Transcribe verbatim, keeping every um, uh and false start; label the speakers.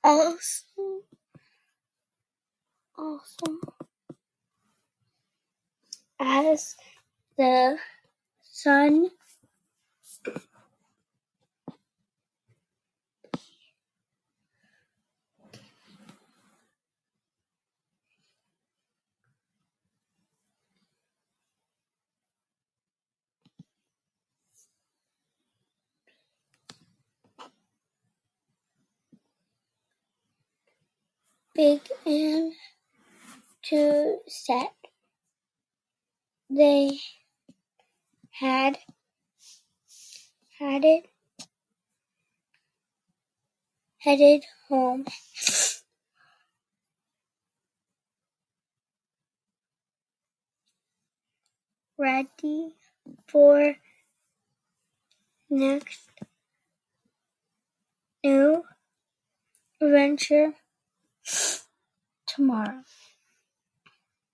Speaker 1: awesome, awesome as the sun began to set. They had had it headed home, ready for next new adventure tomorrow.